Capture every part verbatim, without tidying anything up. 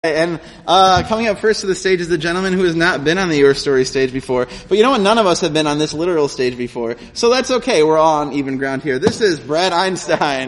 And uh coming up first to the stage is the gentleman who has not been on the Your Story stage before. But you know what? None of us have been on this literal stage before. So that's okay. We're all on even ground here. This is Brad Einstein.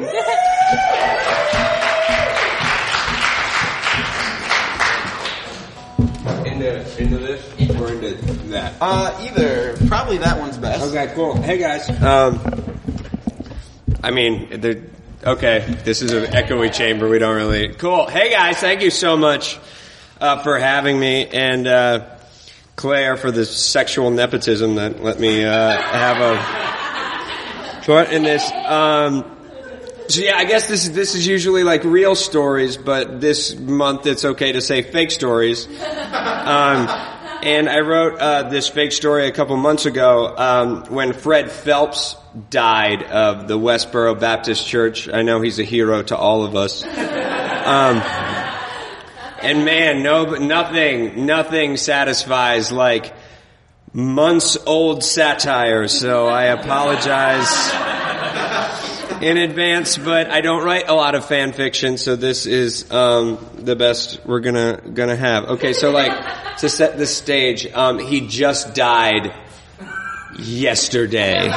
Into, into this or into that? Uh, either. Probably that one's best. Okay, cool. Hey guys. Um, I mean, they're... Okay, this is an echoey chamber. We don't really... Cool. Hey, guys, thank you so much uh, for having me. And uh, Claire for the sexual nepotism that let me uh, have a part in this. Um, so, yeah, I guess this is, this is usually like real stories, but this month it's okay to say fake stories. Um, and I wrote uh, this fake story a couple months ago um, when Fred Phelps died of the Westboro Baptist Church. I know he's a hero to all of us. Um, and man, no, nothing, nothing satisfies like months old satire. So I apologize in advance, but I don't write a lot of fan fiction, so this is um, the best we're gonna gonna have. Okay, so like to set the stage, um, he just died yesterday.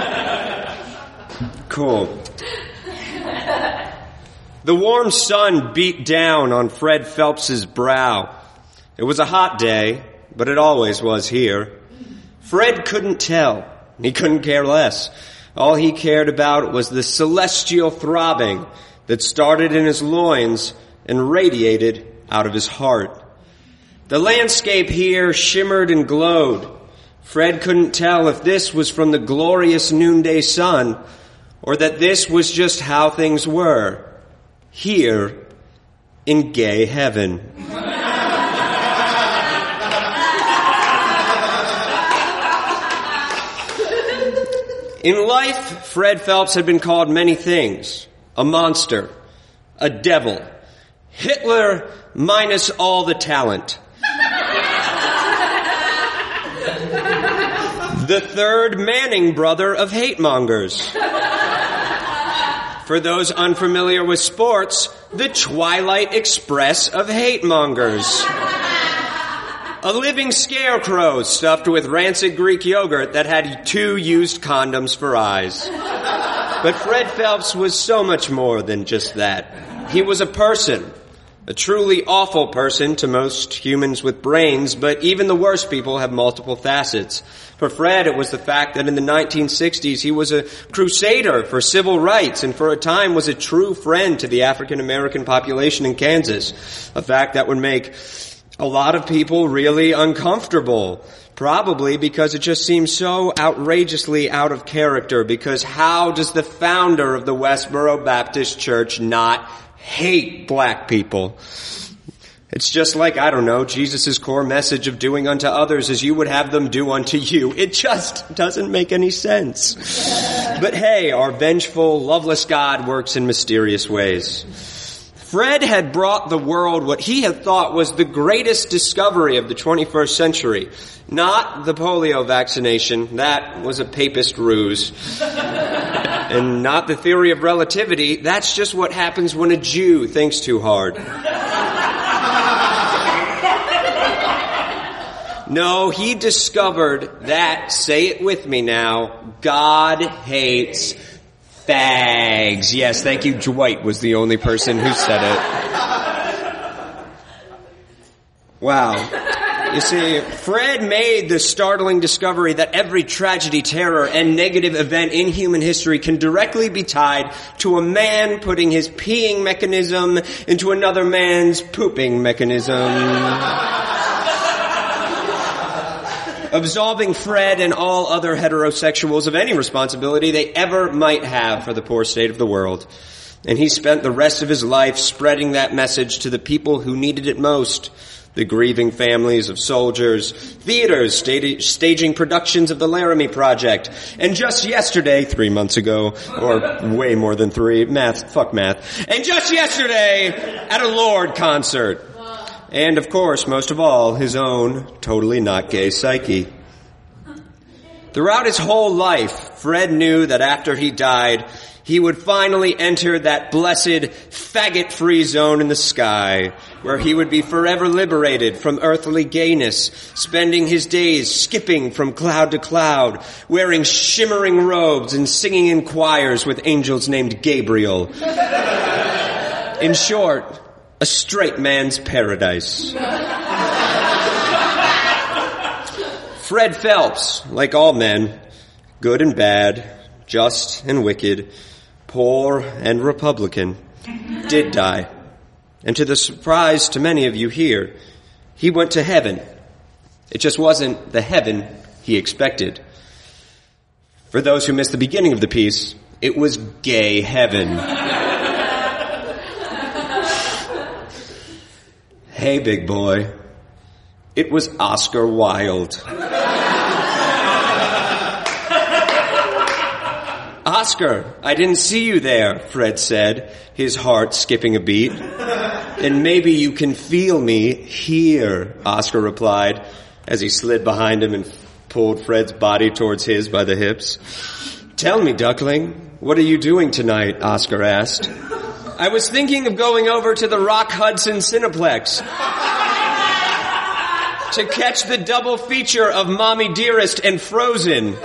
Cool. The warm sun beat down on Fred Phelps's brow. It was a hot day, but it always was here. Fred couldn't tell. He couldn't care less. All he cared about was the celestial throbbing that started in his loins and radiated out of his heart. The landscape here shimmered and glowed. Fred couldn't tell if this was from the glorious noonday sun or that this was just how things were here in gay heaven. In life, Fred Phelps had been called many things. A monster, a devil, Hitler minus all the talent, the third Manning brother of hate mongers. For those unfamiliar with sports, the Twilight Express of hate mongers. A living scarecrow stuffed with rancid Greek yogurt that had two used condoms for eyes. But Fred Phelps was so much more than just that. He was a person. A truly awful person to most humans with brains, but even the worst people have multiple facets. For Fred, it was the fact that in the nineteen sixties he was a crusader for civil rights and for a time was a true friend to the African American population in Kansas. A fact that would make a lot of people really uncomfortable. Probably because it just seems so outrageously out of character, because how does the founder of the Westboro Baptist Church not hate black people? It's just like, I don't know, Jesus' core message of doing unto others as you would have them do unto you. It just doesn't make any sense. But hey, our vengeful, loveless God works in mysterious ways. Fred had brought the world what he had thought was the greatest discovery of the twenty-first century. Not the polio vaccination. That was a papist ruse. And not the theory of relativity. That's just what happens when a Jew thinks too hard. No, he discovered that, say it with me now, God hates fags. Yes, thank you. Dwight was the only person who said it. Wow. You see, Fred made the startling discovery that every tragedy, terror, and negative event in human history can directly be tied to a man putting his peeing mechanism into another man's pooping mechanism. Absolving Fred and all other heterosexuals of any responsibility they ever might have for the poor state of the world. And he spent the rest of his life spreading that message to the people who needed it most. The grieving families of soldiers, theaters sta- staging productions of the Laramie Project, and just yesterday, three months ago, or way more than three, math, fuck math, and just yesterday at a Lorde concert. And, of course, most of all, his own totally not gay psyche. Throughout his whole life, Fred knew that after he died, he would finally enter that blessed faggot-free zone in the sky, where he would be forever liberated from earthly gayness, spending his days skipping from cloud to cloud, wearing shimmering robes and singing in choirs with angels named Gabriel. In short, a straight man's paradise. Fred Phelps, like all men, good and bad, just and wicked, poor and Republican, did die. And to the surprise to many of you here, he went to heaven. It just wasn't the heaven he expected. For those who missed the beginning of the piece, it was gay heaven. Hey, big boy. It was Oscar Wilde. Oscar, I didn't see you there, Fred said, his heart skipping a beat. And maybe you can feel me here, Oscar replied, as he slid behind him and pulled Fred's body towards his by the hips. Tell me, duckling, what are you doing tonight? Oscar asked. I was thinking of going over to the Rock Hudson Cineplex to catch the double feature of Mommy Dearest and Frozen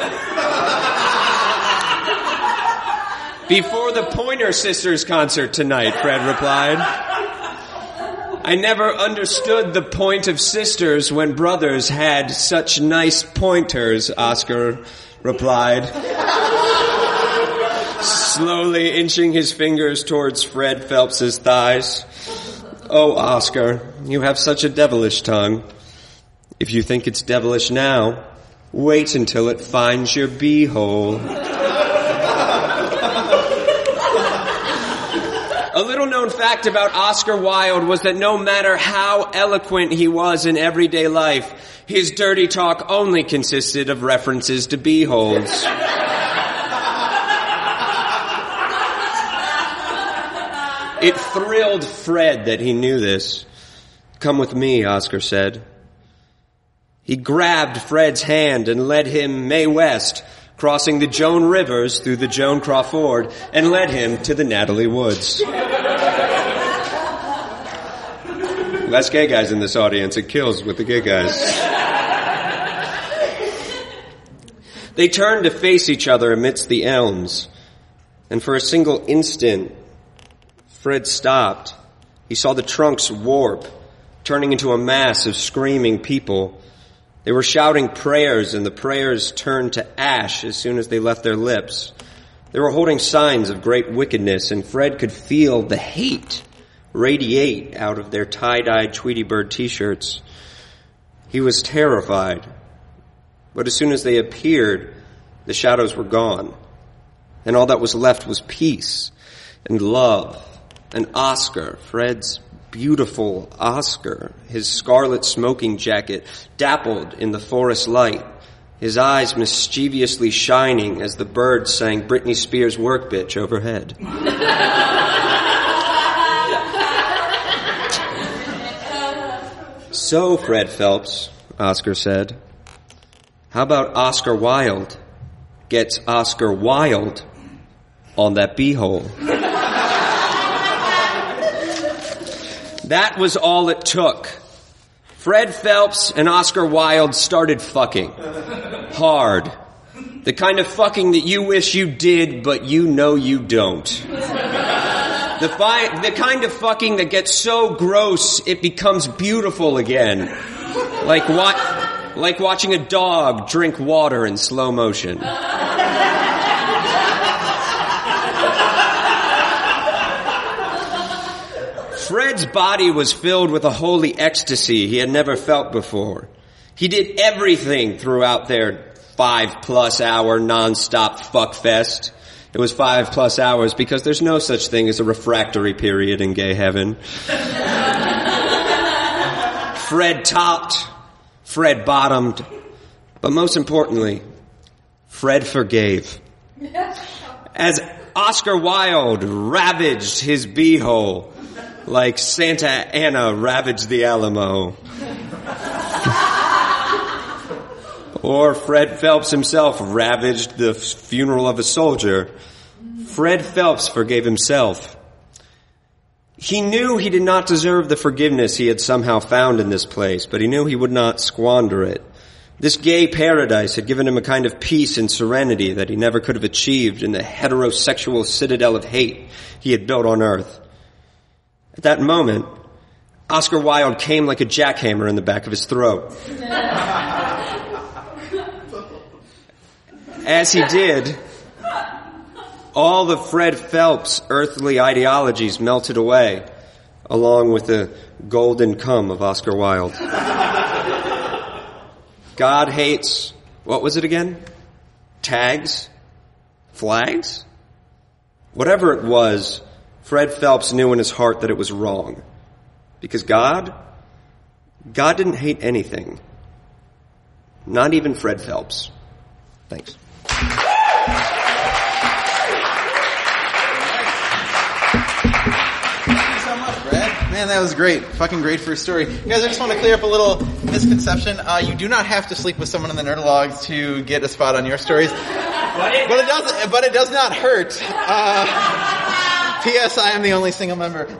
before the Pointer Sisters concert tonight, Fred replied. I never understood the point of sisters when brothers had such nice pointers, Oscar replied, slowly inching his fingers towards Fred Phelps's thighs. Oh, Oscar, you have such a devilish tongue. If you think it's devilish now, wait until it finds your beehole. A little-known fact about Oscar Wilde was that no matter how eloquent he was in everyday life, his dirty talk only consisted of references to beeholes. It thrilled Fred that he knew this. Come with me, Oscar said. He grabbed Fred's hand and led him Mae West, crossing the Joan Rivers through the Joan Crawford, and led him to the Natalie Woods. Less gay guys in this audience. It kills with the gay guys. They turned to face each other amidst the elms, and for a single instant, Fred stopped. He saw the trunks warp, turning into a mass of screaming people. They were shouting prayers, and the prayers turned to ash as soon as they left their lips. They were holding signs of great wickedness, and Fred could feel the hate radiate out of their tie-dyed Tweety Bird t-shirts. He was terrified. But as soon as they appeared, the shadows were gone, and all that was left was peace and love. And Oscar, Fred's beautiful Oscar, his scarlet smoking jacket dappled in the forest light, his eyes mischievously shining as the birds sang Britney Spears' Work Bitch overhead. So, Fred Phelps, Oscar said, how about Oscar Wilde gets Oscar Wilde on that beehole? That was all it took. Fred Phelps and Oscar Wilde started fucking. Hard. The kind of fucking that you wish you did, but you know you don't. The, fi- the kind of fucking that gets so gross it becomes beautiful again. Like wa- like watching a dog drink water in slow motion. Fred's body was filled with a holy ecstasy he had never felt before. He did everything throughout their five-plus hour non-stop fuckfest. It was five-plus hours because there's no such thing as a refractory period in gay heaven. Fred topped, Fred bottomed, but most importantly, Fred forgave. As Oscar Wilde ravaged his beehole, like Santa Anna ravaged the Alamo. Or Fred Phelps himself ravaged the funeral of a soldier. Fred Phelps forgave himself. He knew he did not deserve the forgiveness he had somehow found in this place, but he knew he would not squander it. This gay paradise had given him a kind of peace and serenity that he never could have achieved in the heterosexual citadel of hate he had built on earth. At that moment, Oscar Wilde came like a jackhammer in the back of his throat. As he did, all of Fred Phelps' earthly ideologies melted away, along with the golden cum of Oscar Wilde. God hates, what was it again? Tags? Flags? Whatever it was, Fred Phelps knew in his heart that it was wrong. Because God, God didn't hate anything. Not even Fred Phelps. Thanks. Man, that was great. Fucking great first story. You guys, I just want to clear up a little misconception. Uh, you do not have to sleep with someone in the Nerdologues to get a spot on your stories. But it does, but it does not hurt. Uh, P S. I am the only single member.